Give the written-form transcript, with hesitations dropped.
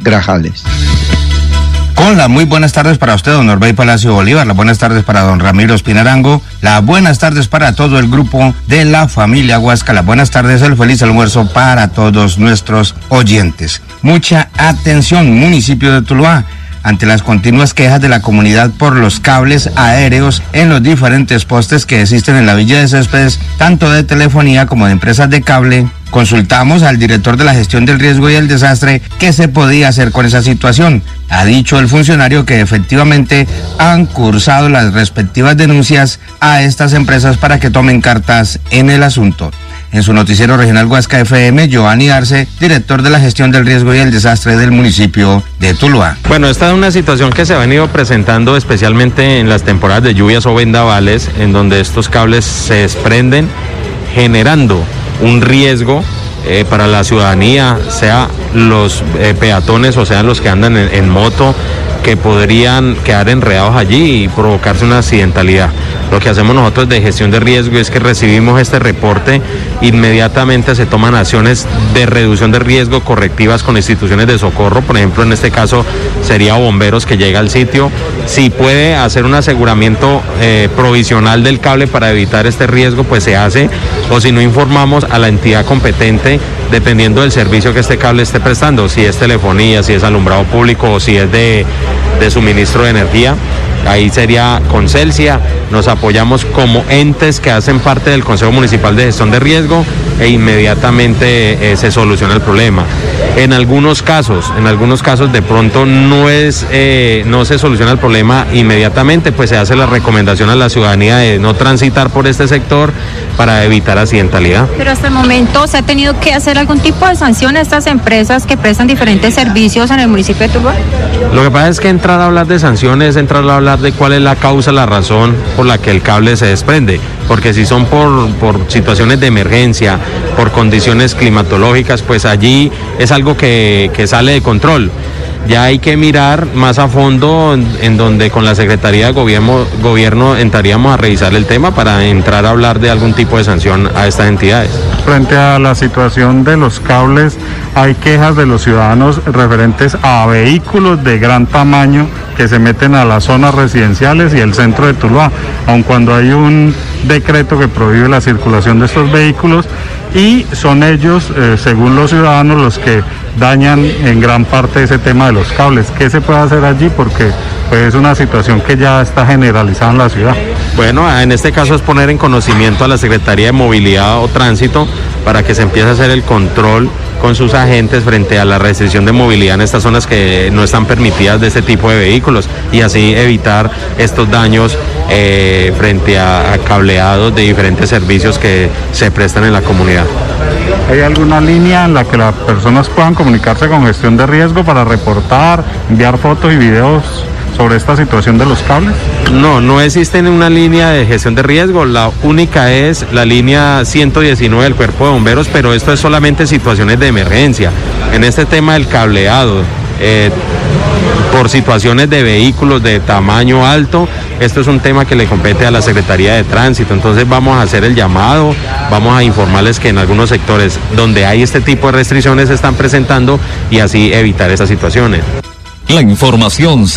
Grajales. Con las muy buenas tardes para usted, don Norbey Palacio Bolívar, las buenas tardes para don Ramiro Espinarango, las buenas tardes para todo el grupo de la familia Huasca, las buenas tardes, el feliz almuerzo para todos nuestros oyentes. Mucha atención, municipio de Tuluá. Ante las continuas quejas de la comunidad por los cables aéreos en los diferentes postes que existen en la Villa de Céspedes, tanto de telefonía como de empresas de cable, consultamos al director de la gestión del riesgo y el desastre qué se podía hacer con esa situación. Ha dicho el funcionario que efectivamente han cursado las respectivas denuncias a estas empresas para que tomen cartas en el asunto. En su noticiero regional Huasca FM, Giovanni Arce, director de la gestión del riesgo y el desastre del municipio de Tuluá. Bueno, esta es una situación que se ha venido presentando especialmente en las temporadas de lluvias o vendavales, en donde estos cables se desprenden, generando un riesgo para la ciudadanía, sea los peatones o sean los que andan en moto, que podrían quedar enredados allí y provocarse una accidentalidad. Lo que hacemos nosotros de gestión de riesgo es que recibimos este reporte, inmediatamente se toman acciones de reducción de riesgo correctivas con instituciones de socorro, por ejemplo en este caso sería bomberos que llega al sitio, si puede hacer un aseguramiento provisional del cable para evitar este riesgo, pues se hace, o si no informamos a la entidad competente dependiendo del servicio que este cable esté prestando, si es telefonía, si es alumbrado público o si es de suministro de energía. Ahí sería Concelsia, nos apoyamos como entes que hacen parte del Consejo Municipal de Gestión de Riesgo e inmediatamente se soluciona el problema. En algunos casos de pronto no se soluciona el problema inmediatamente, pues se hace la recomendación a la ciudadanía de no transitar por este sector para evitar accidentalidad. Pero hasta el momento se ha tenido que hacer algún tipo de sanción a estas empresas que prestan diferentes servicios en el municipio de Tuluá. Lo que pasa es que entrar a hablar de sanciones, entrar a hablar de cuál es la causa, la razón por la que el cable se desprende, porque si son por situaciones de emergencia, por condiciones climatológicas, pues allí es algo que sale de control. Ya hay que mirar más a fondo en donde con la Secretaría de Gobierno entraríamos a revisar el tema para entrar a hablar de algún tipo de sanción a estas entidades. Frente a la situación de los cables, hay quejas de los ciudadanos referentes a vehículos de gran tamaño que se meten a las zonas residenciales y el centro de Tuluá, aun cuando hay un decreto que prohíbe la circulación de estos vehículos, y son ellos, según los ciudadanos, los que dañan en gran parte ese tema de los cables. ¿Qué se puede hacer allí? Porque pues, es una situación que ya está generalizada en la ciudad. Bueno, en este caso es poner en conocimiento a la Secretaría de Movilidad o Tránsito para que se empiece a hacer el control con sus agentes frente a la restricción de movilidad en estas zonas que no están permitidas de este tipo de vehículos y así evitar estos daños frente a cableados de diferentes servicios que se prestan en la comunidad. ¿Hay alguna línea en la que las personas puedan comunicarse con gestión de riesgo para reportar, enviar fotos y videos sobre esta situación de los cables? No existe una línea de gestión de riesgo, la única es la línea 119 del Cuerpo de Bomberos, pero esto es solamente situaciones de emergencia. En este tema del cableado, por situaciones de vehículos de tamaño alto, esto es un tema que le compete a la Secretaría de Tránsito, entonces vamos a hacer el llamado, vamos a informarles que en algunos sectores donde hay este tipo de restricciones se están presentando y así evitar esas situaciones. La información